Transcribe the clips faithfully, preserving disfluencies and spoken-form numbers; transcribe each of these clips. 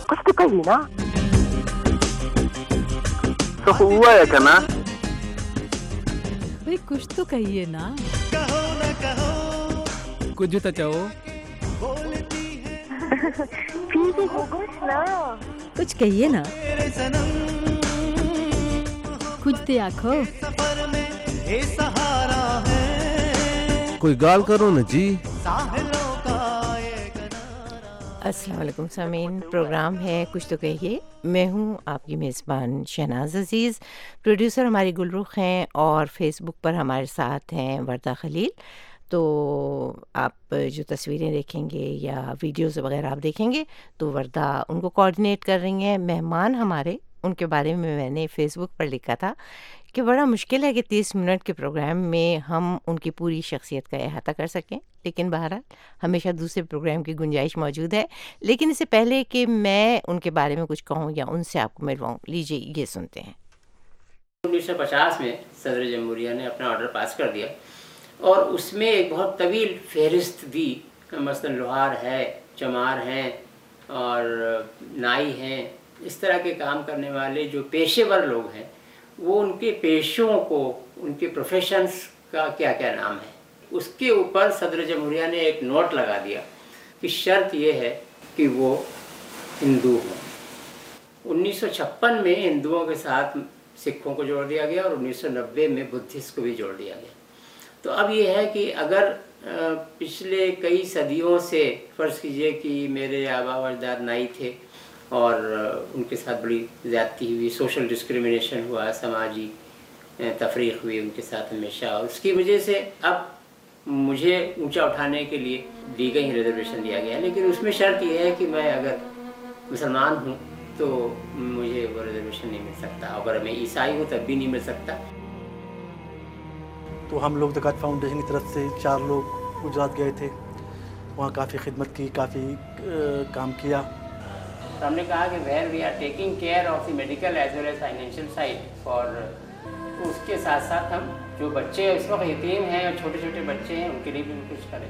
कुछ तो कहिए ना। तो हुआ है कना भाई कुछ तो कहिए ना। कुछ तो चाहो। फिर भी कुछ ना, कुछ कहिए ना। कुछ तो आखो। कोई गाल करो ना जी। अस्सलाम वालेकुम सामीन, प्रोग्राम है कुछ तो कहिए। मैं हूँ आपकी मेज़बान शहनाज अज़ीज़। प्रोड्यूसर हमारी गुलरुख हैं और फेसबुक पर हमारे साथ हैं वर्दा खलील। तो आप जो तस्वीरें देखेंगे या वीडियोज़ वगैरह आप देखेंगे तो वर्दा उनको कोऑर्डिनेट कर रही हैं। मेहमान हमारे, उनके बारे में मैंने फ़ेसबुक पर लिखा था कि बड़ा मुश्किल है कि तीस मिनट के प्रोग्राम में हम उनकी पूरी शख्सियत का अहाता कर सकें, लेकिन बहरहाल हमेशा दूसरे प्रोग्राम की गुंजाइश मौजूद है। लेकिन इससे पहले कि मैं उनके बारे में कुछ कहूँ या उनसे आपको मिलवाऊँ, लीजिए ये सुनते हैं। उन्नीस सौ पचास में सदर जमहूरिया ने अपना ऑर्डर पास कर दिया और उसमें एक बहुत तवील फहरिस्त दी। मसलन लोहार है, चमार हैं और नाई हैं, इस तरह के काम करने वाले जो पेशेवर लोग हैं, वो उनके पेशों को, उनके प्रोफेशंस का क्या क्या नाम है, उसके ऊपर सदर जमहूरिया ने एक नोट लगा दिया कि शर्त ये है कि वो हिंदू हों। उन्नीस सौ छप्पन में हिंदुओं के साथ सिखों को जोड़ दिया गया और उन्नीस सौ नब्बे में बुद्धिस्ट को भी जोड़ दिया गया। तो अब ये है कि अगर पिछले कई सदियों से फ़र्ज़ कीजिए कि मेरे आबा व अजदाद नाई थे और उनके साथ बड़ी ज़्यादती हुई, सोशल डिस्क्रिमिनेशन हुआ, समाजी तफरीक हुई उनके साथ हमेशा, और उसकी वजह से अब मुझे ऊंचा उठाने के लिए दी गई रिजर्वेशन दिया गया। लेकिन उसमें शर्त यह है कि मैं अगर मुसलमान हूँ तो मुझे वो रिजर्वेशन नहीं मिल सकता, अगर मैं ईसाई हूँ तब भी नहीं मिल सकता। तो हम लोग ज़कात फाउंडेशन की तरफ से चार लोग गुजरात गए थे, वहाँ काफ़ी खिदमत की, काफ़ी काम किया। तो हमने कहा कि where we are taking care of the medical as well as financial side for, उसके साथ साथ हम जो बच्चे इस वक्त यतीम हैं और छोटे छोटे बच्चे हैं उनके लिए भी कुछ करें।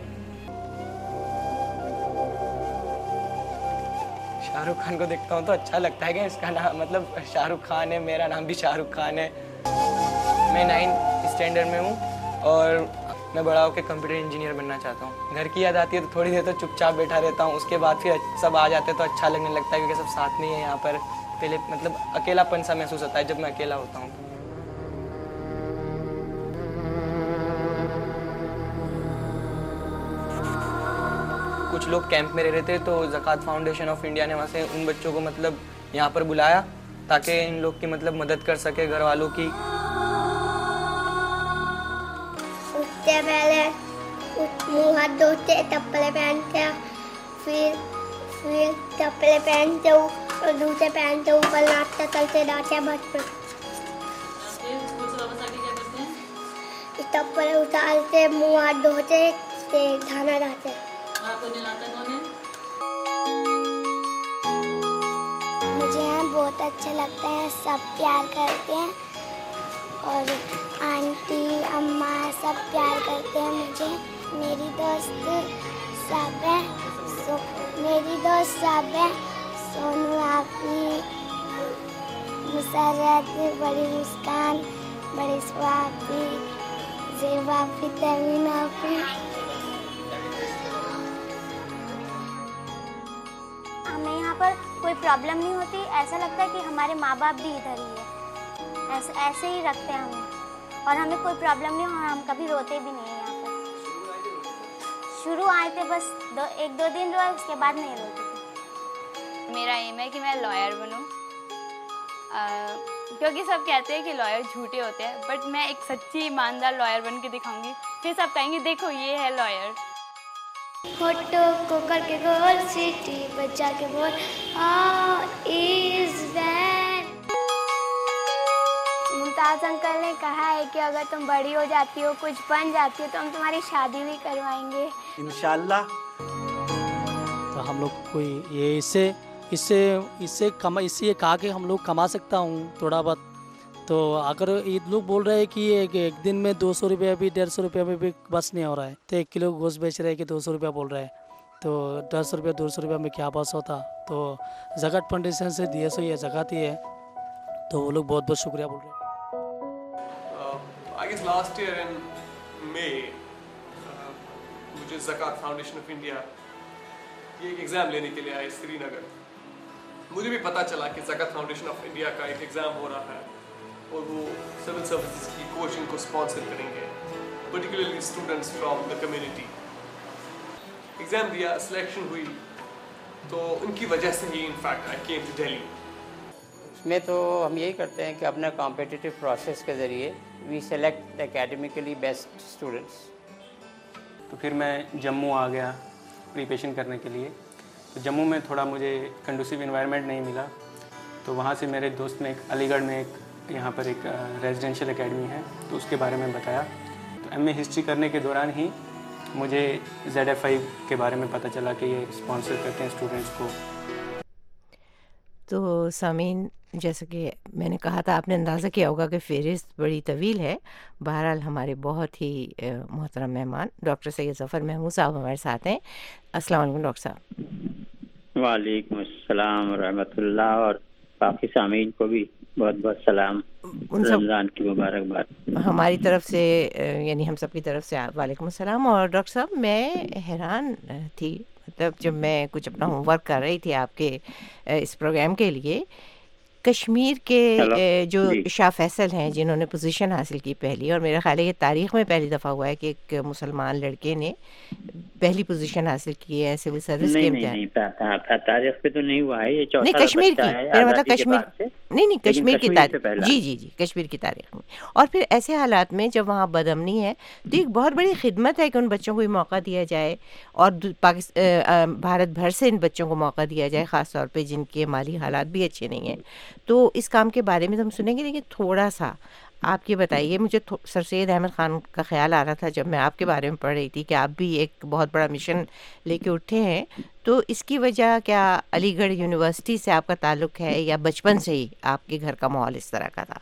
शाहरुख खान को देखता हूँ तो अच्छा लगता है कि इसका नाम मतलब शाहरुख खान है, मेरा नाम भी शाहरुख खान है। मैं नाइन्थ स्टैंडर्ड में हूँ और मैं बड़ा होकर कंप्यूटर इंजीनियर बनना चाहता हूँ। घर की याद आती है तो थोड़ी देर तो चुपचाप बैठा रहता हूँ, उसके बाद फिर सब आ जाते हैं तो अच्छा लगने लगता है क्योंकि सब साथ में ही है यहाँ पर। पहले मतलब अकेलापन सा महसूस होता है जब मैं अकेला होता हूँ। कुछ लोग कैंप में रह रहे थे तो ज़कात फाउंडेशन ऑफ इंडिया ने वहाँ से उन बच्चों को मतलब यहाँ पर बुलाया ताकि इन लोग की मतलब मदद कर सके, घर वालों की। उठते पहले मुँह हाथ धोते, चप्पलें पहनते, फिर फिर चप्पलें पहनते और जूते पहनते, ऊपर नाचते चलते जाते बचपन। चप्पलें उतारते, मुँह हाथ धोते, खाना जाते। मुझे यहाँ बहुत अच्छा लगता है, सब प्यार करते हैं और आंटी अम्मा सब प्यार करते हैं मुझे। मेरी दोस्त सब है, सो मेरी दोस्त सब है, सोनू आपी, मुसरत, बड़ी मुस्कान, बड़ी स्वापी, जेबा आपी, तमीन आपी। हमें यहाँ पर कोई प्रॉब्लम नहीं होती, ऐसा लगता है कि हमारे माँ बाप भी इधर ही है, ऐसे ऐसे ही रखते हैं हमें और हमें कोई प्रॉब्लम नहीं और हम कभी रोते भी नहीं हैं यहाँ पर। शुरू आए थे बस दो एक दो दिन रोए, उसके बाद नहीं रोते थे। मेरा एम है कि मैं लॉयर बनूँ, क्योंकि सब कहते हैं कि लॉयर झूठे होते हैं, बट मैं एक सच्ची ईमानदार लॉयर बन के दिखाऊंगी, फिर सब कहेंगे देखो ये है लॉयर। फोटो को करके गोल सीटी बजा के बोल all is well. Mumtaz uncle ने कहा है कि अगर तुम बड़ी हो जाती हो, कुछ बन जाती हो, तो हम तुम्हारी शादी भी करवाएंगे इंशाल्लाह। तो हम लोग कोई ये इससे इससे इससे कमा इससे ये कहा कि हम लोग कमा सकता हूँ थोड़ा बहुत। तो अगर ये लोग बोल रहे हैं कि एक, एक दिन में दो सौ रुपया भी डेढ़ सौ रुपया में भी बस नहीं हो रहा है, तो एक किलो गोश्त बेच रहे हैं कि दो सौ रुपया बोल रहा है, तो दस रुपया दो सौ रुपया में क्या पास होता, तो ज़कात फाउंडेशन से दिए सो ये ज़कात ही है, तो वो लोग बहुत बहुत शुक्रिया बोल रहे हैं। I guess last year in May, uh, मुझे ज़कात फाउंडेशन ऑफ इंडिया ये एक एग्ज़ाम लेने के लिए आए श्रीनगर। मुझे भी पता चला कि ज़कात फाउंडेशन ऑफ इंडिया का एक एग्ज़ाम हो रहा है और वो सिविल सर्विसेज की कोचिंग को स्पॉन्सर करेंगे, particularly students from the community. Exam दिया, सिलेक्शन हुई, तो उनकी वजह से ही in fact I came to Delhi. इसमें तो हम यही करते हैं कि अपना कॉम्पिटिटिव प्रोसेस के ज़रिए we select academically best students. तो फिर मैं जम्मू आ गया प्रिपरेशन करने के लिए। तो जम्मू में थोड़ा मुझे कंडूसिव इन्वायरमेंट नहीं मिला, तो वहाँ से मेरे दोस्त ने एक अलीगढ़ में एक यहाँ पर एक रेजिडेंशियल एकेडमी है, तो उसके बारे में बताया। तो एम ए हिस्ट्री करने के दौरान ही मुझे जेड एफ आई के बारे में पता चला कि ये स्पॉन्सर करते हैं स्टूडेंट्स को। तो सामीन, जैसा कि मैंने कहा था, आपने अंदाज़ा किया होगा कि फ़हरिस्त बड़ी तवील है। बहरहाल हमारे बहुत ही मोहतरम मेहमान डॉक्टर सैयद ज़फ़र महमूद साहब हमारे साथ हैं। अस्सलाम वालेकुम डॉक्टर साहब। वालेकुम अस्सलाम व रहमतुल्लाह, और बाकी सामीन को भी बहुत बहुत सलाम, रमज़ान की मुबारकबाद हमारी तरफ से, यानी हम सब की तरफ से वालेकुम अस्सलाम। और डॉक्टर साहब, मैं हैरान थी, मतलब जब मैं कुछ अपना होमवर्क कर रही थी आपके इस प्रोग्राम के लिए, कश्मीर के जो शाह फैसल हैं जिन्होंने पोजीशन हासिल की पहली, और मेरा ख्याल है ये तारीख़ में पहली दफ़ा हुआ है कि एक मुसलमान लड़के ने पहली पोजीशन हासिल की है सिविल सर्विस के इम्तिहान। नहीं नहीं, तारीख़ पे तो नहीं हुआ है ये, चौथा नहीं कश्मीर की, मेरा मतलब कश्मीर, नहीं नहीं कश्मीर की तारीख, जी जी जी कश्मीर की तारीख में। और फिर ऐसे हालात में जब वहाँ बदअमनी है, तो एक बहुत बड़ी खिदमत है कि उन बच्चों को भी मौका दिया जाए, और पाकिस्तान भारत भर से इन बच्चों को मौका दिया जाए, ख़ास तौर पे जिनके माली हालात भी अच्छे नहीं हैं। तो इस काम के बारे में तो हम सुनेंगे, लेकिन थोड़ा सा आप ये बताइए। मुझे सर सैयद अहमद ख़ान का ख्याल आ रहा था जब मैं आपके बारे में पढ़ रही थी कि आप भी एक बहुत बड़ा मिशन लेके उठे हैं, तो इसकी वजह क्या अलीगढ़ यूनिवर्सिटी से आपका ताल्लुक़ है, या बचपन से ही आपके घर का माहौल इस तरह का था?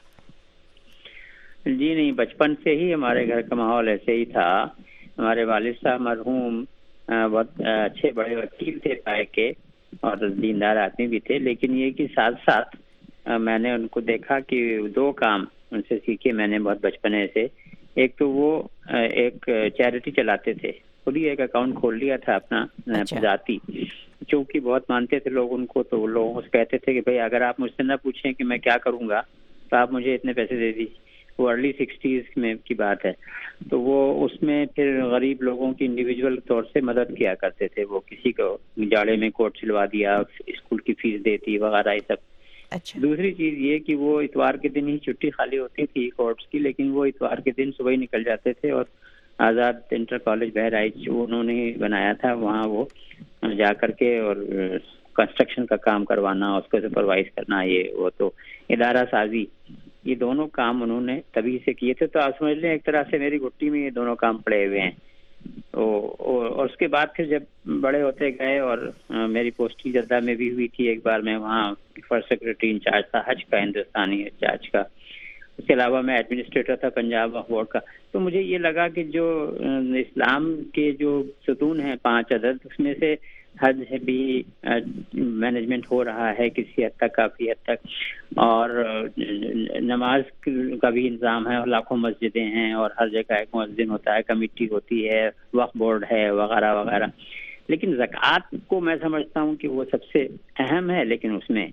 जी नहीं, बचपन से ही हमारे घर का माहौल ऐसे ही था। हमारे वालिद साहब मरहूम बहुत अच्छे बड़े वकील थे पाए के, और दीनदार आदमी भी थे, लेकिन ये कि साथ साथ मैंने उनको देखा कि दो काम उनसे सीखे मैंने बहुत बचपने से। एक तो वो एक चैरिटी चलाते थे, खुद ही एक अकाउंट खोल लिया था अपना जाती, क्योंकि बहुत मानते थे लोग उनको, तो लोग कहते थे कि भाई अगर आप मुझसे ना पूछें कि मैं क्या करूँगा तो आप मुझे इतने पैसे दे दीजिए। वो अर्ली सिक्सटीज़ में की बात है। तो वो उसमें फिर गरीब लोगों की इंडिविजुअल तौर से मदद किया करते थे। वो किसी को जाड़े में कोट सिलवा दिया, स्कूल की फीस देती वगैरह, ये सब। अच्छा। दूसरी चीज़ ये कि वो इतवार के दिन ही छुट्टी खाली होती थी कोर्ट्स की, लेकिन वो इतवार के दिन सुबह ही निकल जाते थे, और आज़ाद इंटर कॉलेज बहराइच जो उन्होंने बनाया था, वहाँ वो जा करके और कंस्ट्रक्शन का काम करवाना, उसको सुपरवाइज करना, ये वो तो इदारा साजी, ये दोनों काम उन्होंने तभी से किए थे। तो आप समझ लें एक तरह से मेरी घुट्टी में ये दोनों काम पड़े हुए हैं। तो और उसके बाद फिर जब बड़े होते गए, और आ, मेरी पोस्टिंग जद्दा में भी हुई थी एक बार, मैं वहाँ फर्स्ट सेक्रेटरी इंचार्ज था हज का, हिंदुस्तानी इंचार्ज का। उसके अलावा मैं एडमिनिस्ट्रेटर था पंजाब वक्फ बोर्ड का। तो मुझे ये लगा कि जो इस्लाम के जो सतून हैं पांच अदद, उसमें से हज भी मैनेजमेंट हो रहा है किसी हद तक, काफ़ी हद तक, और नमाज का भी इंतज़ाम है, और लाखों मस्जिदें हैं, और हर जगह एक मुअज्जिन होता है, कमेटी होती है, वक्फ बोर्ड है वगैरह वगैरह। लेकिन ज़कात को मैं समझता हूँ कि वो सबसे अहम है, लेकिन उसमें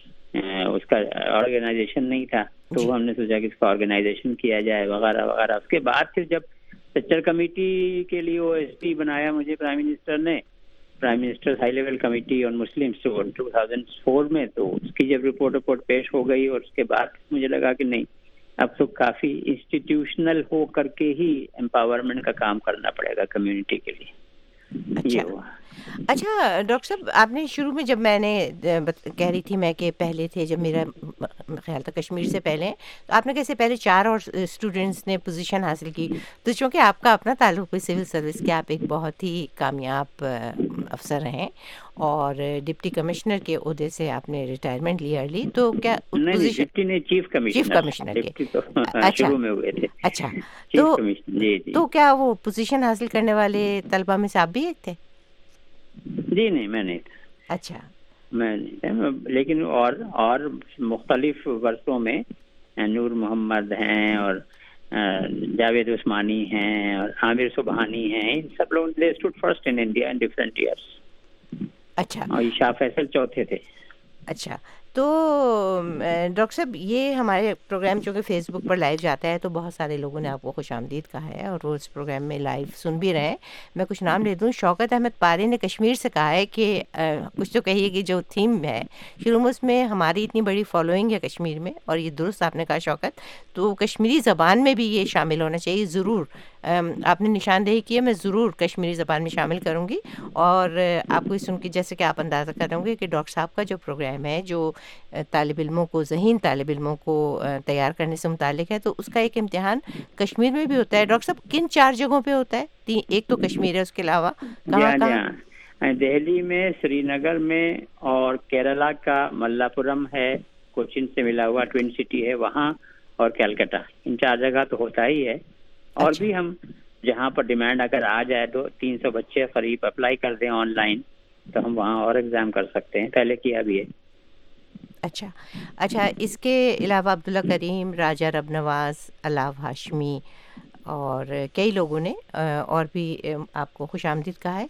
उसका ऑर्गेनाइजेशन नहीं था, तो हमने सोचा कि इसका ऑर्गेनाइजेशन किया जाए वगैरह वगैरह। उसके बाद फिर जब सेक्टर कमेटी के लिए ओ एस पी बनाया मुझे प्राइम मिनिस्टर ने, prime minister high level committee on Muslims two two thousand four में, तो उसकी जब रिपोर्ट रिपोर्ट पेश हो गई, और उसके बाद मुझे लगा कि नहीं, अब तो काफ़ी इंस्टीट्यूशनल हो करके ही एम्पावरमेंट का काम करना पड़ेगा कम्युनिटी के लिए। अच्छा। ये हुआ। अच्छा डॉक्टर साहब, आपने शुरू में, जब मैंने कह रही थी मैं कि पहले थे, जब मेरा ख्याल था कश्मीर से पहले, तो आपने कैसे पहले चार और स्टूडेंट्स ने पोजीशन हासिल की, तो चूँकि आपका अपना ताल्लुक है सिविल सर्विस के, आप एक बहुत ही कामयाब अफसर हैं, और डिप्टी कमिश्नर के ओहदे से आपने रिटायरमेंट लिया अर्ली, तो क्या position chief commissioner chief commissioner के तो अच्छा शुरू में हुए थे। अच्छा, तो जी जी। तो क्या वो पोजीशन हासिल करने वाले तलबा में से आप भी एक थे? جی نہیں میں نہیں تھا. اچھا میں نہیں تھا, لیکن اور اور مختلف ورثوں میں نور محمد ہیں اور جاوید عثمانی ہیں اور عامر سبحانی ہیں, ان سب لوگ they stood first in India in different years. اچھا, اور شاہ فیصل چوتھے تھے. اچھا تو ڈاکٹر صاحب یہ ہمارے پروگرام چونکہ فیس بک پر لائیو جاتا ہے تو بہت سارے لوگوں نے آپ کو خوش آمدید کہا ہے اور وہ اس پروگرام میں لائیو سن بھی رہے ہیں. میں کچھ نام لے دوں. شوکت احمد پارے نے کشمیر سے کہا ہے کہ کچھ تو کہیے کہ جو تھیم ہے شروع میں اس میں ہماری اتنی بڑی فالوئنگ ہے کشمیر میں, اور یہ درست آپ نے کہا شوکت, تو کشمیری زبان میں بھی یہ شامل ہونا چاہیے. ضرور آپ نے نشاندہی کی ہے, میں ضرور کشمیری زبان میں شامل کروں گی. اور آپ کو سن کے جیسے کہ آپ اندازہ کر رہے ہوں گے کہ ڈاکٹر صاحب کا جو پروگرام ہے جو طالب علموں کو ذہین طالب علموں کو تیار کرنے سے متعلق ہے, تو اس کا ایک امتحان کشمیر میں بھی ہوتا ہے. ڈاکٹر صاحب کن چار جگہوں پہ ہوتا ہے؟ ایک تو کشمیر ہے, اس کے علاوہ کہاں کہاں؟ دہلی میں, سری نگر میں, اور کیرلا کا ملا پورم ہے, کوچن سے ملا ہوا ٹوین سٹی ہے وہاں, اور کلکتہ. ان چار جگہ تو ہوتا ہی ہے. اور بھی ہم جہاں پر ڈیمانڈ اگر آ جائے تو تین سو بچے قریب اپلائی کر دیں آن لائن تو ہم وہاں اور ایگزام کر سکتے ہیں. پہلے کیا بھی ہے. اچھا اچھا اس کے علاوہ عبداللہ کریم, راجہ رب نواز, الاو ہاشمی اور کئی لوگوں نے اور بھی آپ کو خوش آمدید کہا ہے.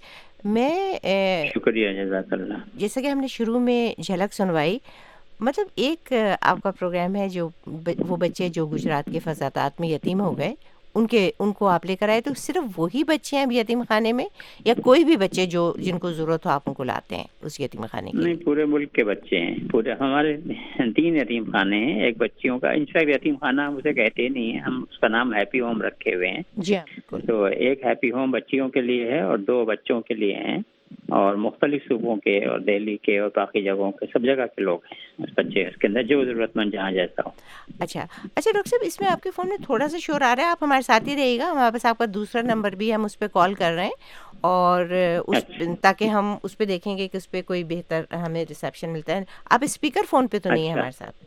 میں شکریہ, جزاک اللہ. جیسا کہ ہم نے شروع میں جھلک سنوائی, مطلب ایک آپ کا پروگرام ہے جو وہ بچے جو گجرات کے فسادات میں یتیم ہو گئے ان کے ان کو آپ لے کر آئے, تو صرف وہی بچے ہیں یتیم خانے میں یا کوئی بھی بچے جو جن کو ضرورت ہو آپ ان کو لاتے ہیں اس یتیم خانے کے؟ نہیں, پورے ملک کے بچے ہیں. پورے ہمارے تین یتیم خانے ہیں. ایک بچیوں کا, انفیکٹ یتیم خانہ ہم اسے کہتے نہیں ہیں, ہم اس کا نام ہیپی ہوم رکھے ہوئے ہیں. جی ہاں, تو ایک ہیپی ہوم بچیوں کے لیے ہے اور دو بچوں کے لیے ہیں, اور مختلف صوبوں کے اور دہلی کے اور باقی جگہوں کے سب جگہ کے لوگ ہیں اس بچے اس کے اندر, جو ضرورت مند جہاں جیسا ہو. اچھا اچھا ڈاکٹر صاحب, اس میں آپ کے فون میں تھوڑا سا شور آ رہا ہے, آپ ہمارے ساتھ ہی رہیے گا. ہمارے پاس آپ کا دوسرا نمبر بھی ہے, ہم اس پہ کال کر رہے ہیں, اور اس تاکہ ہم اس پہ دیکھیں گے کہ اس پہ کوئی بہتر ہمیں ریسیپشن ملتا ہے. آپ اسپیکر فون پہ تو نہیں ہے ہمارے ساتھ؟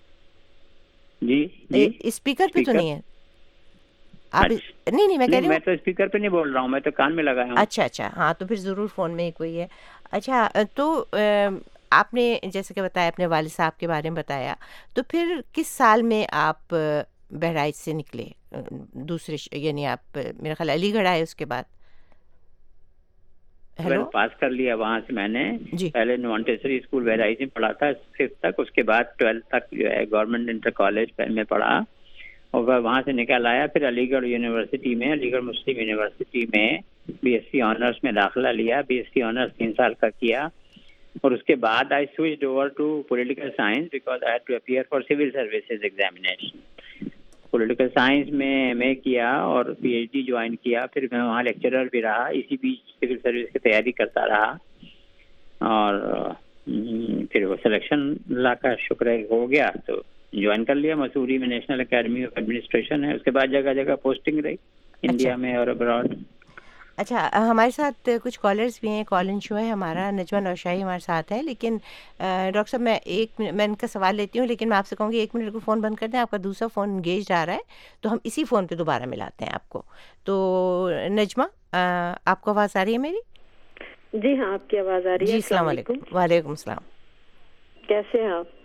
جی جی اسپیکر پہ تو نہیں ہے آپ؟ نہیں نہیں میں کہہ رہی ہوں, میں تو اسپیکر پہ نہیں بول رہا ہوں, میں تو کان میں لگایا ہوں. اچھا اچھا, ہاں تو پھر ضرور فون میں ہی کوئی ہے. اچھا تو آپ نے جیسے کہ بتایا اپنے والد صاحب کے بارے میں بتایا, تو پھر کس سال میں آپ بہرائچ سے نکلے دوسرے, یعنی آپ میرا خیال علی گڑھ آئے اس کے بعد؟ ہیلو, پاس کر لیا وہاں سے میں نے. پہلے مونٹیسری اسکول بہرائچ میں پڑھا تھا ففتھ تک, اس کے بعد ٹویلتھ تک جو ہے گورنمنٹ انٹر کالج میں پڑھا, اور وہاں سے نکل آیا. پھر علی گڑھ یونیورسٹی میں, علی گڑھ مسلم یونیورسٹی میں بی ایس سی آنرس میں داخلہ لیا. بی ایس سی آنرس تین سال کا کیا, اور اس کے بعد I switched over to political science because I had to appear for civil services examination. Political science میں ایم اے کیا اور پی ایچ ڈی جوائن کیا. پھر میں وہاں لیکچرر بھی رہا, اسی بیچ سول سروس کی تیاری کرتا رہا, اور پھر وہ سلیکشن اللہ کا شکر ہے ہو گیا تو جوائن کر لیا. مسوری میں نیشنل اکیڈمی آف ایڈمنسٹریشن ہے. اس کے بعد جگہ جگہ پوسٹنگ رہی انڈیا میں اور ابراڈ. اچھا ہمارے ساتھ کچھ کالرز بھی ہیں, کال ان شو ہے ہمارا. نجمہ نوشاہی ہمارے ساتھ ہے, لیکن ڈاکٹر صاحب میں ایک میں ان کا سوال لیتی ہوں, لیکن میں آپ سے کہوں گی ایک منٹ کو فون بند کر دیں. آپ کا دوسرا فون انگیج آ رہا ہے تو ہم اسی فون پہ دوبارہ ملاتے ہیں آپ کو. تو نجمہ آپ کو آواز آ رہی ہے میری؟ جی ہاں آپ کی آواز آ رہی ہے. جی السلام علیکم. وعلیکم السلام. کیسے ہیں آپ؟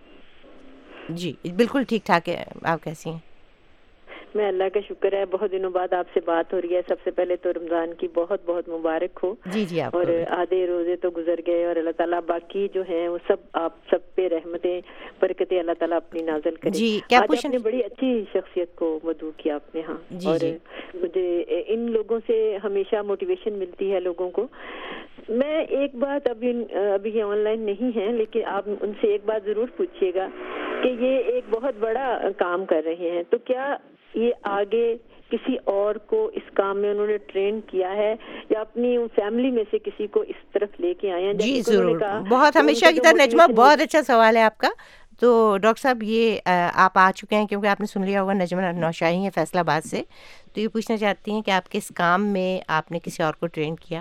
جی بالکل ٹھیک ٹھاک ہے, آپ کیسی ہیں؟ میں اللہ کا شکر ہے, بہت دنوں بعد آپ سے بات ہو رہی ہے. سب سے پہلے تو رمضان کی بہت بہت مبارک ہو. جی جی آپ اور آدھے روزے تو گزر گئے, اور اللہ تعالیٰ باقی جو ہیں وہ سب آپ سب پہ رحمتیں برکتیں اللہ تعالیٰ اپنی نازل کرے. جی کیا آج آپ نے بڑی اچھی شخصیت کو مدعو کیا آپ نے. ہاں جی, اور جی. مجھے ان لوگوں سے ہمیشہ موٹیویشن ملتی ہے لوگوں کو. میں ایک بات ابھی ابھی یہ آن لائن نہیں ہے, لیکن آپ ان سے ایک بات ضرور پوچھیے گا کہ یہ ایک بہت بڑا کام کر رہے ہیں, تو کیا یہ آگے کسی اور کو اس کام میں انہوں نے ٹرین کیا ہے یا اپنی فیملی میں سے کسی کو اس طرف لے کے آئے ہیں؟ جی ضرور, بہت ہمیشہ کی طرح نجمہ بہت اچھا سوال ہے آپ کا. تو ڈاکٹر صاحب یہ آپ آ چکے ہیں کیونکہ آپ نے سن لیا ہوگا نجمہ نوشاہی ہیں فیصل آباد سے, تو یہ پوچھنا چاہتی ہیں کہ آپ کے اس کام میں آپ نے کسی اور کو ٹرین کیا؟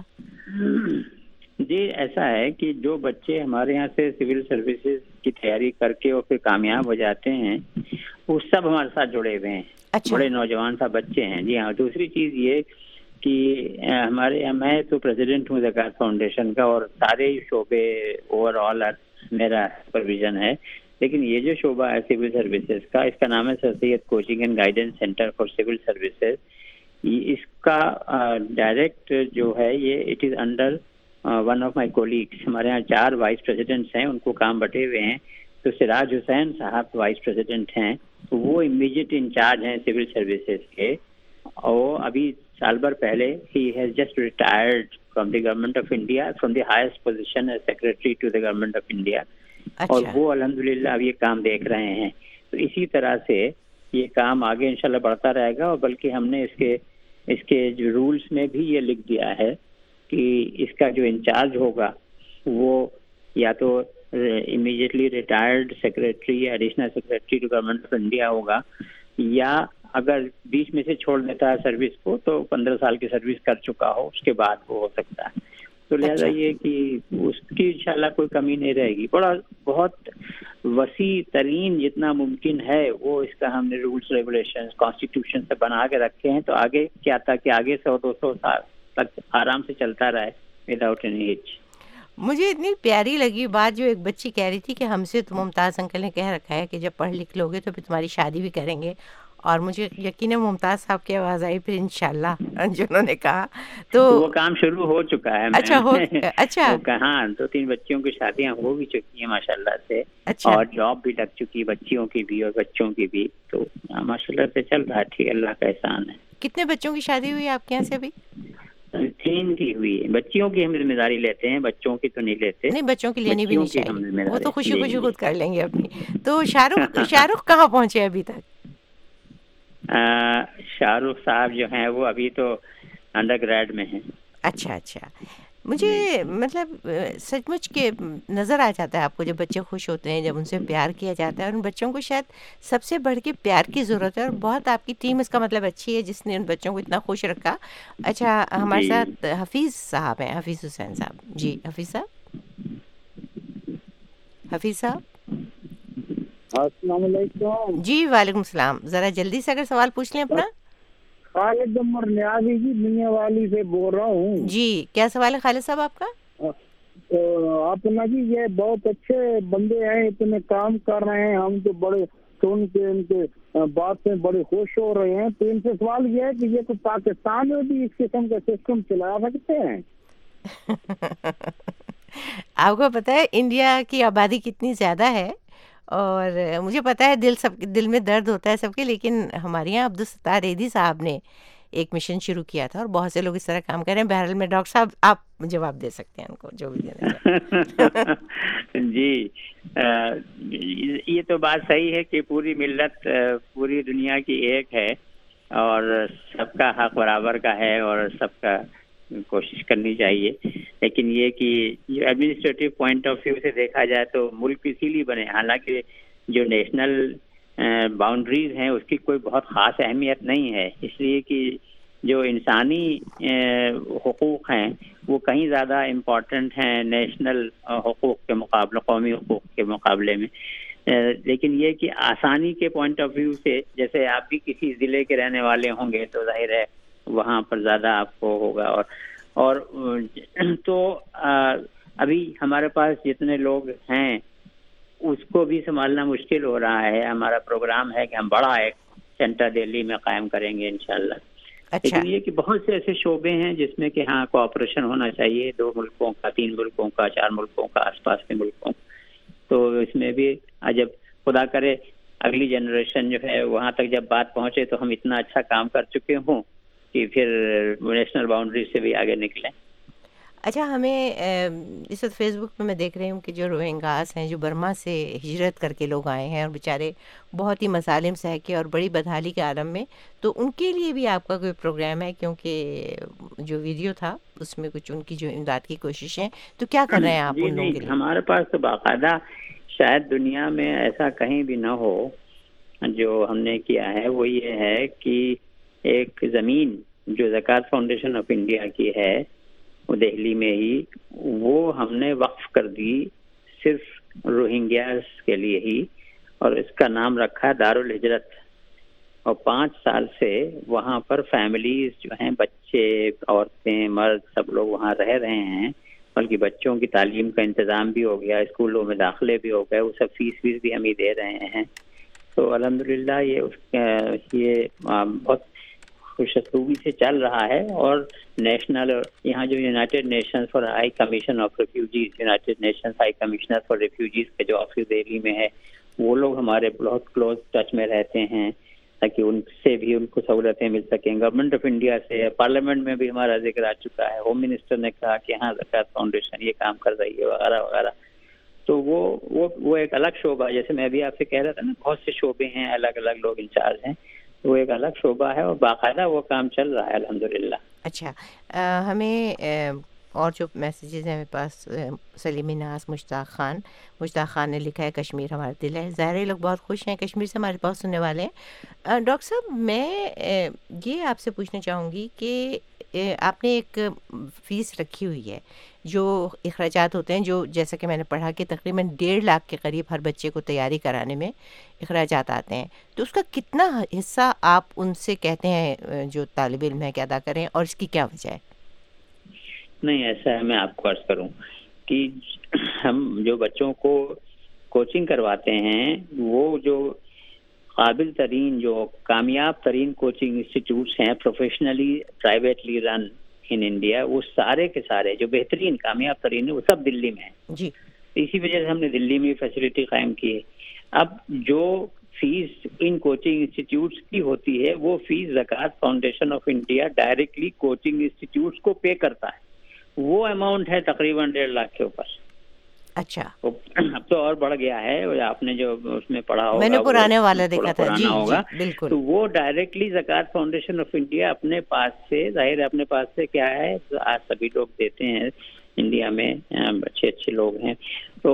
جی ایسا ہے کہ جو بچے ہمارے یہاں سے سول سروسز کی تیاری کر کے اور پھر کامیاب ہو جاتے ہیں وہ سب ہمارے ساتھ جڑے ہوئے ہیں. بڑے نوجوان سا بچے ہیں. جی ہاں. دوسری چیز یہ کہ ہمارے یہاں میں تو پریزیڈنٹ ہوں زکات فاؤنڈیشن کا اور سارے شعبے اوور آل میرا سپرویژن ہے، لیکن یہ جو شعبہ ہے سول سروسز کا، اس کا نام ہے Sir Syed coaching and guidance centre for civil services, اس کا ڈائریکٹ جو ہے یہ it is under one of my colleagues. ہمارے یہاں چار وائس پریزیڈنٹس ہیں، ان کو کام بٹے ہوئے ہیں. تو سراج حسین صاحب وائس پریزیڈنٹ ہیں، تو وہ امیڈیٹ انچارج ہیں سول سروسز کے. اور ابھی سال بھر پہلے ہی has just retired from the government of India from the highest position as secretary to the government of India. اور وہ الحمدللہ اب یہ کام دیکھ رہے ہیں. تو اسی طرح سے یہ کام آگے انشاءاللہ بڑھتا رہے گا. اور بلکہ ہم نے اس کے اس کے جو رولز میں بھی یہ لکھ دیا ہے کہ اس کا جو انچارج ہوگا وہ یا تو امیڈیٹلی ریٹائرڈ سیکرٹری یا additional secretary to government of India ہوگا، یا اگر بیچ میں سے چھوڑ دیتا ہے سروس کو تو پندرہ سال کی سروس کر چکا ہو اس کے بعد وہ ہو سکتا ہے. تو لہٰذا یہ کہ اس کی انشاءاللہ کوئی کمی نہیں رہے گی. بڑا بہت وسیع ترین جتنا ممکن ہے وہ اس کا ہم نے رولس ریگولیشن کانسٹیٹیوشن سے بنا کے رکھے ہیں. تو آگے کیا تھا کہ آگے سو دو سو سال تک آرام سے چلتا رہے وداؤٹ اینی ہچ. مجھے اتنی پیاری لگی بات جو ایک بچی کہہ رہی تھی کہ ہم سے تو ممتاز انکل نے کہہ رکھا ہے کہ جب پڑھ لکھ لوگے تو پھر تمہاری شادی بھی کریں گے. اور مجھے یقین ہے ممتاز صاحب کی آواز آئی پھر انشاءاللہ جنہوں نے کہا تو وہ کام شروع ہو چکا ہے. اچھا ہو اچھا ہاں دو تین بچیوں کی شادیاں ہو بھی چکی ہیں ماشاءاللہ سے. اور جاب بھی لگ چکی بچیوں کی بھی اور بچوں کی بھی. تو ماشاءاللہ سے چل رہا ہے ٹھیک، اللہ کا احسان ہے. کتنے بچوں کی شادی ہوئی آپ کے یہاں سے ابھی؟ تین کی ہوئی. بچیوں کی ہم ذمہ داری لیتے ہیں، بچوں کی تو نہیں لیتے. نہیں بچوں کی لینی بھی نہیں چاہیے، وہ تو خوشی خوشی خود کر لیں گے اپنی. تو شاہ رخ شاہ رخ کہاں پہنچے ابھی تک؟ شاہ رخ صاحب جو ہیں وہ ابھی تو انڈر گریڈ میں ہیں. اچھا اچھا. مجھے مطلب سچ مچ کے نظر آ جاتا ہے آپ کو جب بچے خوش ہوتے ہیں، جب ان سے پیار کیا جاتا ہے. اور ان بچوں کو شاید سب سے بڑھ کے پیار کی ضرورت ہے، اور بہت آپ کی ٹیم اس کا مطلب اچھی ہے جس نے ان بچوں کو اتنا خوش رکھا. اچھا ہمارے ساتھ حفیظ صاحب ہیں، حفیظ حسین صاحب. جی حفیظ صاحب. حفیظ صاحب السلام علیکم. جی وعلیکم السلام. ذرا جلدی سے اگر سوال پوچھ لیں اپنا. خالد عمر نیازی جی دنیا والی سے بول رہا ہوں. جی کیا سوال ہے خالد صاحب آپ کا؟ آپ نا جی یہ بہت اچھے بندے ہیں، اتنے کام کر رہے ہیں، ہم تو بڑے سن کے ان کے بات سے بڑے خوش ہو رہے ہیں. تو ان سے سوال یہ ہے کہ یہ تو پاکستان میں بھی اس قسم کا سسٹم چلا سکتے ہیں؟ آپ کو پتہ ہے انڈیا کی آبادی کتنی زیادہ ہے، اور مجھے پتہ ہے دل سب دل میں درد ہوتا ہے سب کے، لیکن ہمارے یہاں عبدالستار ایدھی صاحب نے ایک مشن شروع کیا تھا اور بہت سے لوگ اس طرح کام کر رہے ہیں. بہرحال میں ڈاکٹر صاحب آپ جواب دے سکتے ہیں ان کو جو بھی دینا. جی یہ تو بات صحیح ہے کہ پوری ملت پوری دنیا کی ایک ہے اور سب کا حق برابر کا ہے اور سب کا کوشش کرنی چاہیے. لیکن یہ کہ ایڈمنسٹریٹو پوائنٹ آف ویو سے دیکھا جائے تو ملک اسی لیے بنے، حالانکہ جو نیشنل باؤنڈریز ہیں اس کی کوئی بہت خاص اہمیت نہیں ہے، اس لیے کہ جو انسانی حقوق ہیں وہ کہیں زیادہ امپورٹنٹ ہیں نیشنل حقوق کے مقابلے، قومی حقوق کے مقابلے میں. لیکن یہ کہ آسانی کے پوائنٹ آف ویو سے، جیسے آپ بھی کسی ضلع کے رہنے والے ہوں گے تو ظاہر ہے وہاں پر زیادہ آپ کو ہوگا. اور اور تو ابھی ہمارے پاس جتنے لوگ ہیں اس کو بھی سنبھالنا مشکل ہو رہا ہے. ہمارا پروگرام ہے کہ ہم بڑا ایک سینٹر دہلی میں قائم کریں گے انشاءاللہ. اچھا. لیکن یہ کہ بہت سے ایسے شعبے ہیں جس میں کہ ہاں کوآپریشن ہونا چاہیے، دو ملکوں کا، تین ملکوں کا، چار ملکوں کا، آس پاس کے ملکوں. تو اس میں بھی جب خدا کرے اگلی جنریشن جو ہے وہاں تک جب بات پہنچے تو ہم اتنا اچھا کام کر چکے ہوں کہ پھر نیشنل باؤنڈری سے بھی آگے نکلیں. اچھا ہمیں اس وقت فیس بک پہ میں دیکھ رہی ہوں کہ جو روہنگاس ہیں جو برما سے ہجرت کر کے لوگ آئے ہیں اور بیچارے بہت ہی مظالم سہ کے اور بڑی بدحالی کے عالم میں، تو ان کے لیے بھی آپ کا کوئی پروگرام ہے؟ کیونکہ جو ویڈیو تھا اس میں کچھ ان کی جو امداد کی کوششیں، تو کیا کر رہے ہیں آپ ان لوگوں کے لیے؟ ہمارے پاس تو باقاعدہ شاید دنیا میں ایسا کہیں بھی نہ ہو جو ہم نے کیا ہے. وہ یہ ہے کہ ایک زمین جو زکات فاؤنڈیشن آف انڈیا کی ہے وہ دہلی میں ہی، وہ ہم نے وقف کر دی صرف روہنگیاز کے لیے ہی، اور اس کا نام رکھا ہے دارالہجرت. اور پانچ سال سے وہاں پر فیملیز جو ہیں، بچے، عورتیں، مرد، سب لوگ وہاں رہ رہے ہیں، بلکہ بچوں کی تعلیم کا انتظام بھی ہو گیا، اسکولوں میں داخلے بھی ہو گئے، وہ سب فیس ویس بھی ہم ہی دے رہے ہیں. تو الحمدللہ یہ یہ بہت خوش اسلوبی سے چل رہا ہے. اور نیشنل یہاں جو United Nations for high commission of refugees, United Nations high commissioner for refugees کا جو آفس دہلی میں ہے، وہ لوگ ہمارے بہت کلوز ٹچ میں رہتے ہیں تاکہ ان سے بھی ان کو سہولتیں مل سکیں. گورنمنٹ آف انڈیا سے، پارلیمنٹ میں بھی ہمارا ذکر آ چکا ہے، ہوم منسٹر نے کہا کہ ہاں زکوٰۃ فاؤنڈیشن یہ کام کر رہی ہے وغیرہ وغیرہ. تو وہ وہ وہ ایک الگ شعبہ، جیسے میں بھی آپ سے کہہ رہا تھا نا، بہت سے شعبے ہیں، الگ الگ لوگ انچارج ہیں، وہ ایک الگ شعبہ ہے اور باقاعدہ وہ کام چل رہا ہے الحمدللہ. اچھا، ہمیں اور جو میسیجز ہیں میرے پاس، سلیم ناز مشتاق خان مشتاق خان نے لکھا ہے کشمیر ہمارا دل ہے. ظاہر ہے لوگ بہت خوش ہیں، کشمیر سے ہمارے پاس سننے والے ہیں. ڈاکٹر صاحب، میں یہ آپ سے پوچھنا چاہوں گی کہ آپ نے ایک فیس رکھی ہوئی ہے جو اخراجات ہوتے ہیں، جو جیسا کہ میں نے پڑھا کہ تقریباً ڈیڑھ لاکھ کے قریب ہر بچے کو تیاری کرانے میں اخراجات آتے ہیں. تو اس کا کتنا حصہ آپ ان سے کہتے ہیں جو طالب علم ہے کہ ادا کریں، اور اس کی کیا وجہ ہے؟ نہیں، ایسا ہے، میں آپ کو عرض کروں کہ ہم جو بچوں کو کوچنگ کرواتے ہیں، وہ جو قابل ترین، جو کامیاب ترین کوچنگ انسٹیٹیوٹس ہیں، professionally privately run in India, وہ سارے کے سارے جو بہترین کامیاب ترین ہیں، وہ سب دلی میں ہیں. جی، اسی وجہ سے ہم نے دلی میں فیسلٹی قائم کی ہے. اب جو فیس ان کوچنگ انسٹیٹیوٹس کی ہوتی ہے، وہ fee Zakat foundation of India directly coaching institutes کو پے کرتا ہے. وہ اماؤنٹ ہے تقریباً ڈیڑھ لاکھ کے اوپر. اچھا، اب تو اور بڑھ گیا ہے، آپ نے جو اس میں پڑھا ہوگا، میں نے پرانے والا دیکھا تھا. جی ہوگا جی بالکل. تو وہ ڈائریکٹلی زکوٰۃ فاؤنڈیشن آف انڈیا اپنے پاس سے، ظاہر اپنے پاس سے کیا ہے، آج سبھی لوگ دیتے ہیں انڈیا میں، اچھے اچھے لوگ ہیں، تو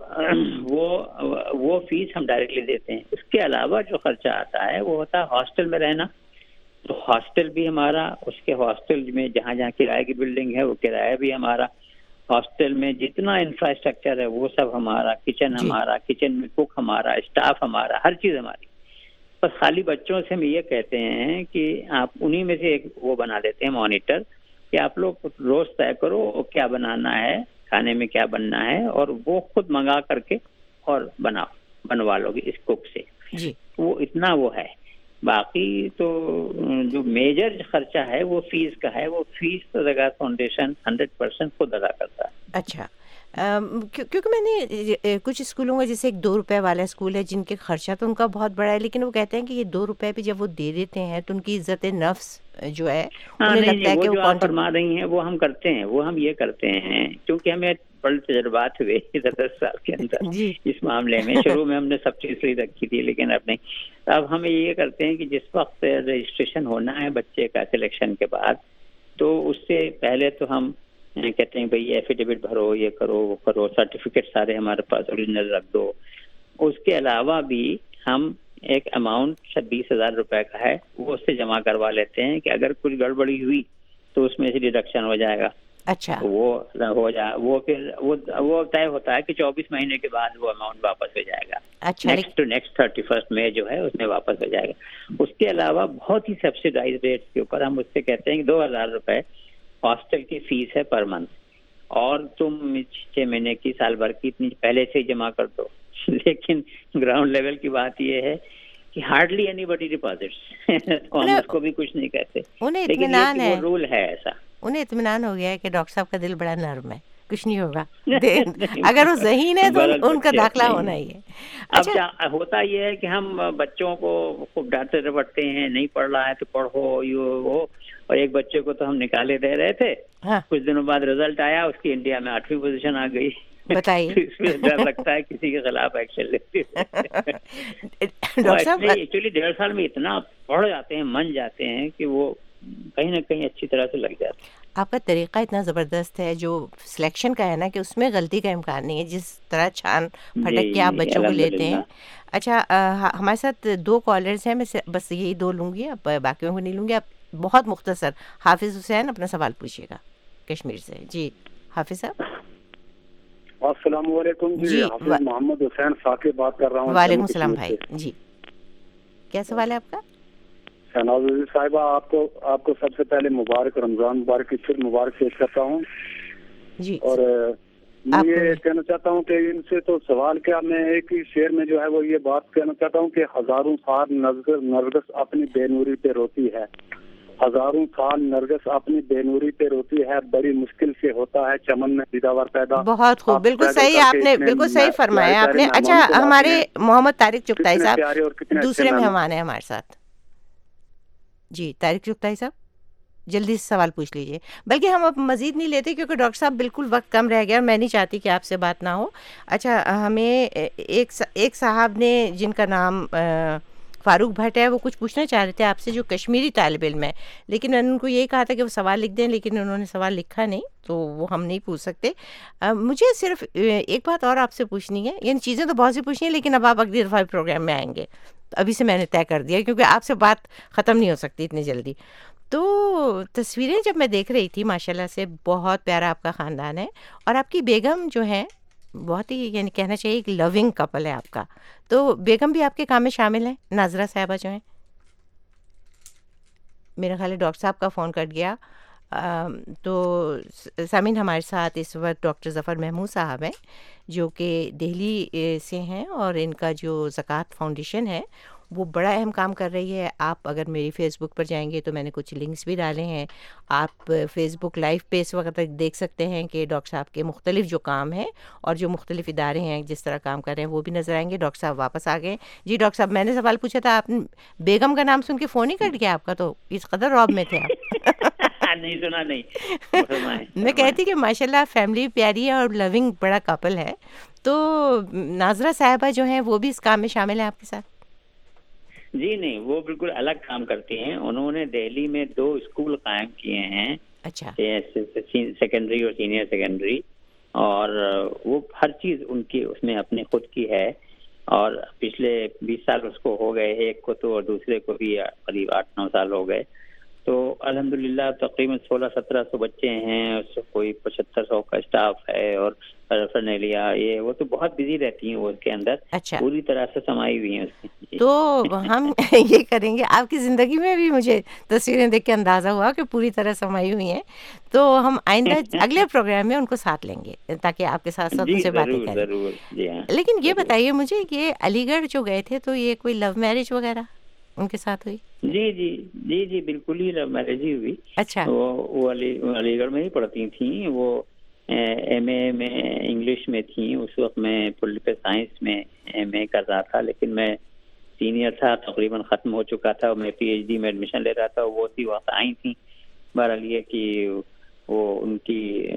وہ وہ فیس ہم ڈائریکٹلی دیتے ہیں. اس کے علاوہ جو خرچہ آتا ہے وہ ہوتا ہے ہاسٹل میں رہنا. تو ہاسٹل بھی ہمارا، اس کے ہاسٹل میں جہاں جہاں کرائے کی بلڈنگ ہے وہ کرایہ بھی ہمارا. ہاسٹل میں جتنا انفراسٹرکچر ہے وہ سب ہمارا، کچن ہمارا، کچن میں کوک ہمارا، اسٹاف ہمارا، ہر چیز ہماری. بس خالی بچوں سے ہم یہ کہتے ہیں کہ آپ انہی میں سے ایک وہ بنا دیتے ہیں مانیٹر، کہ آپ لوگ روز طے کرو کیا بنانا ہے، کھانے میں کیا بننا ہے، اور وہ خود منگا کر کے اور بناؤ بنوا لو گے اس کوک سے. جی، وہ اتنا وہ ہے. باقی تو جو میجر خرچہ ہے وہ فیس کا ہے، وہ فیس تو زکوٰۃ فاؤنڈیشن ہنڈریڈ پرسینٹ خود ادا کرتا ہے. اچھا، کیونکہ میں نے کچھ اسکولوں کا، جیسے ایک دو روپے والا اسکول ہے جن کے خرچہ تو ان کا بہت بڑا ہے، لیکن وہ کہتے ہیں کہ یہ دو روپے بھی جب وہ دے دیتے ہیں تو ان کی عزت نفس جو ہے انہیں لگتا ہے کہ وہ آپ فرما رہی ہیں وہ ہم کرتے ہیں، وہ ہم یہ کرتے ہیں کیونکہ ہمیں بڑے تجربات ہوئے دس سال کے اندر اس معاملے میں. شروع میں ہم نے سب چیز صحیح رکھی تھی، لیکن اب نہیں. اب ہم یہ کرتے ہیں کہ جس وقت رجسٹریشن ہونا ہے بچے کا سلیکشن کے بعد، تو اس سے پہلے تو ہم کہتے ہیں بھئی ایفیڈیوٹ بھرو، یہ کرو وہ کرو، سرٹیفکیٹ سارے ہمارے پاس اوریجنل رکھ دو. اس کے علاوہ بھی ہم ایک اماؤنٹ بیس ہزار روپے کا ہے، وہ اس سے جمع کروا لیتے ہیں کہ اگر کچھ گڑبڑی ہوئی تو اس میں سے ڈیڈکشن ہو جائے گا. اچھا، وہ ہو جائے، وہ پھر وہ طے ہوتا ہے کہ چوبیس مہینے کے بعد وہ اماؤنٹ واپس ہو جائے گا. اچھا، next to next thirty first میں جو ہے اس میں واپس ہو جائے گا. اس کے علاوہ بہت ہی سبسڈائز ریٹ کے اوپر ہم اس سے کہتے ہیں کہ دو ہزار روپے ہاسٹل کی فیس ہے پر منتھ، اور تم چھ مہینے کی، سال بھر کی اتنی پہلے سے ہی جمع کر دو. لیکن گراؤنڈ لیول کی بات یہ ہے کہ ہارڈلی اینی بڈی ڈپازٹس، ہم اس کو بھی کچھ نہیں کہتے، لیکن یہ رول ہے ایسا. انہیں اطمینان ہو گیا ہے کہ ڈاکٹر صاحب کا دل بڑا نرم ہے، کچھ نہیں ہوگا. اگر وہ ذہین ہے تو ان کا داخلہ ہونا ہی ہے. اب ہوتا یہ ہے کہ ہم بچوں کو خوب ڈانٹتے رپٹتے ہیں، نہیں پڑھ رہا ہے تو پڑھو، یہ وہ. اور ایک بچے کو تو ہم نکالے دے رہے تھے، کچھ دنوں بعد رزلٹ آیا، اس کی انڈیا میں آٹھویں پوزیشن آ گئی. بتائیے، ڈر لگتا ہے کسی کے خلاف ایکشن لیتے. ایکچولی ڈیڑھ سال میں اتنا پڑھ جاتے ہیں، من جاتے ہیں کہ وہ کہیں نہ کہیں اچھی طرح سے لگ جاتے. آپ کا طریقہ اتنا زبردست ہے جو سلیکشن کا ہے نا، کہ اس میں غلطی کا امکان نہیں ہے، جس طرح چھان پھٹک کے آپ بچوں کو لیتے ہیں. اچھا، ہمارے ساتھ دو کالرز ہیں، میں بس یہی دو لوں گی، اب باقیوں کو نہیں لوں گی. آپ بہت مختصر، حافظ حسین اپنا سوال پوچھیے گا کشمیر سے. جی حافظ صاحب. السلام علیکم. جی حافظ محمد حسین ثاقب بات کر رہا ہوں. وعلیکم السلام بھائی. جی کیا سوال ہے آپ کا؟ शहनाज साहिबा, आपको आपको सबसे पहले मुबारक, रमज़ान मुबारक की फिर मुबारक पेश करता हूँ जी। और मैं ये कहना चाहता हूँ कि इनसे तो सवाल क्या, मैं एक ही शेर में जो है वो ये बात कहना चाहता हूँ कि हजारों साल नरगिस नरगिस अपनी बेनूरी पे रोती है, हजारों साल नरगिस अपनी बेनूरी पे रोती है, बड़ी मुश्किल से होता है चमन में दीदावर पैदा। बहुत खूब, बिल्कुल सही आपने, बिल्कुल सही फरमाया आपने। अच्छा, हमारे मोहम्मद तारिक चुगताई साहब दूसरे मेहमान हैं हमारे साथ। जी तारिक चुगताई साहब, जल्दी से सवाल पूछ लीजिए। बल्कि हम अब मज़ीद नहीं लेते क्योंकि डॉक्टर साहब बिल्कुल वक्त कम रह गया, मैं नहीं चाहती कि आपसे बात ना हो। अच्छा, हमें एक एक साहब ने जिनका नाम फ़ारूक भट्ट है, वो कुछ पूछना चाह रहे थे आपसे, जो कश्मीरी तालिब इल्म है, लेकिन मैंने उनको यही कहा था कि वो सवाल लिख दें, लेकिन उन्होंने सवाल लिखा नहीं, तो वो हम नहीं पूछ सकते। आ, मुझे सिर्फ एक बात और आपसे पूछनी है, यानी चीज़ें तो बहुत सी पूछनी है, लेकिन अब आप अगली दफ़ा प्रोग्राम में आएंगे, अभी से मैंने तय कर दिया, क्योंकि आपसे बात ख़त्म नहीं हो सकती इतनी जल्दी। तो तस्वीरें जब मैं देख रही थी, माशाल्लाह से बहुत प्यारा आपका ख़ानदान है, और आपकी बेगम जो है बहुत ही, यानी कहना चाहिए एक लविंग कपल है आपका। तो बेगम भी आपके काम में शामिल है, नाजरा साहिबा जो हैं? मेरा ख्याल है डॉक्टर साहब का फ़ोन कट गया। आ, तो सामीन, हमारे साथ इस वक्त डॉक्टर ज़फ़र महमूद साहब हैं, जो कि दिल्ली से हैं, और इनका जो ज़कात फाउंडेशन है वो बड़ा अहम काम कर रही है। आप अगर मेरी फ़ेसबुक पर जाएंगे तो मैंने कुछ लिंक्स भी डाले हैं, आप फ़ेसबुक लाइव पे इस वक्त तक देख सकते हैं कि डॉक्टर साहब के मुख्तलिफ जो काम हैं और जो मुख्तलिफ इदारे हैं जिस तरह काम कर रहे हैं वो भी नज़र आएंगे। डॉक्टर साहब वापस आ गए। जी डॉक्टर साहब, मैंने सवाल पूछा था, आपने बेगम का नाम सुन के फ़ोन ही कट गया आपका, तो इस कदर रौब में थे आप। नहीं सुना नहीं। मैं कहती कि माशाल्लाह फैमिली प्यारी है और लविंग बड़ा कपल है। तो नाजरा साहिबा जो हैं वो भी इस काम में शामिल है आपके साथ? जी नहीं, वो बिल्कुल अलग काम करती हैं। उन्होंने दिल्ली में दो स्कूल कायम किए हैं, अच्छा, सेकेंडरी और सीनियर सेकेंडरी, और वो हर चीज़ उनकी उसमें अपने खुद की है, और पिछले बीस साल उसको हो गए, एक को तो, और दूसरे को भी करीब आठ नौ साल हो गए। तो अल्हम्दुलिल्लाह तकरीबन सोलह सत्रह सौ बच्चे हैं, उससे कोई पचहत्तर सौ का स्टाफ है, और लिया ये वो तो बहुत बिजी रहती हैं वो उसके अंदर, अच्छा, पूरी तरह से समाई हुई हैं उसकी। तो हम ये करेंगे, आपकी ज़िंदगी में भी मुझे तस्वीरें देख के अंदाज़ा हुआ कि पूरी तरह समाई हुई हैं, तो हम आइंदा अगले प्रोग्राम में उनको साथ लेंगे ताकि आपके साथ साथ उनसे बातें करें। जरूर, जी हाँ। लेकिन ये बताइए मुझे, ये अलीगढ़ जो गए थे तो ये कोई लव मैरिज वगैरह उनके साथ हुई? जी जी जी जी बिल्कुल ही लव मैरिज ही हुई। अच्छा। वो वो अली अलीगढ़ में ही पढ़ती थी, वो एम ए में इंग्लिश में थी उस वक्त। मैं पॉलिटिकल साइंस में एम ए कर रहा था, लेकिन मैं सीनियर था, तकरीबन ख़त्म हो चुका था, मैं पीएचडी में एडमिशन ले रहा था। वो उसी वक्त आई थी। बहरहाल ये कि वो उनकी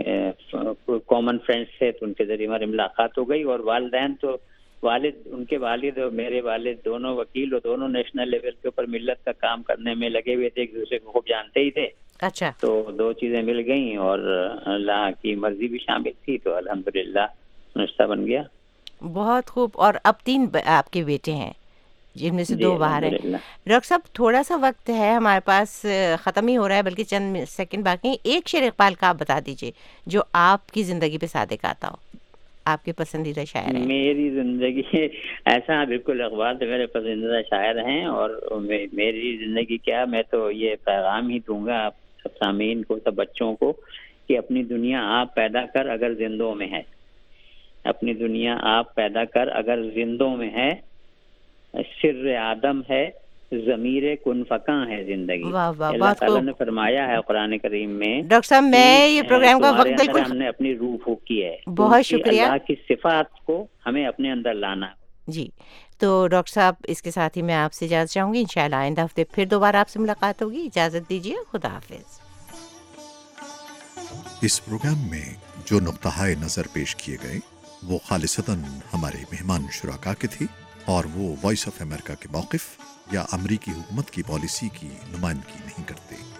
कॉमन फ्रेंड्स थे, तो उनके ज़रिए हमारी मुलाकात हो गई। और वालिदैन तो वालिद उनके वालिद और मेरे वालिद दोनों वकील और दोनों नेशनल लेवल के ऊपर मिल्लत का काम करने में लगे हुए थे, एक दूसरे को खूब जानते ही थे। अच्छा। तो दो चीज़ें मिल गई और अल्लाह की मर्जी भी शामिल थी, तो अल्हम्दुलिल्लाह रिश्ता बन गया। बहुत खूब। और अब तीन आपके बेटे हैं जिनमें से दो बाहर हैं। डॉक्टर साहब थोड़ा सा वक्त है हमारे पास, ख़त्म ही हो रहा है, बल्कि चंद सेकंड बाकी। एक शेर इकबाल का आप बता दीजिए जो आपकी ज़िंदगी पे सादिक आता हो, आपके पसंदीदा शायर हैं। मेरी ज़िंदगी ऐसा बिल्कुल, इकबाल तो मेरे पसंदीदा शायर हैं। और मे, मेरी ज़िंदगी क्या, मैं तो ये पैगाम ही दूंगा आप सब सामीन को, सब बच्चों को, कि अपनी दुनिया आप पैदा कर अगर जिंदों में है। अपनी दुनिया आप पैदा कर अगर जिंदों में है। सिर्र आदम है, ज़मीरे कुनफका है जिंदगी। वाह वाह, अल्लाह ताला ने फरमाया है कुरान करीम में। डॉक्टर साहब मैं ये प्रोग्राम का वक्त बिल्कुल, हमने अपनी रूह फूकी है। बहुत शुक्रिया। अल्लाह की सिफात को हमें अपने अंदर लाना जी। तो डॉक्टर साहब इसके साथ ही मैं आपसे इजाज़त चाहूँगी। इंशाल्लाह आइंदा हफ्ते फिर दोबारा आपसे मुलाकात होगी। इजाज़त दीजिए, खुदा हाफिज़। इस प्रोग्राम में जो नुक्ताए नज़र पेश किए गए वो खालिसतन हमारे मेहमान शुराका के थे, और वो वॉइस ऑफ अमेरिका के मौक़िफ़ या अमरीकी हुकूमत की पॉलिसी की नुमाइंदगी नहीं करते।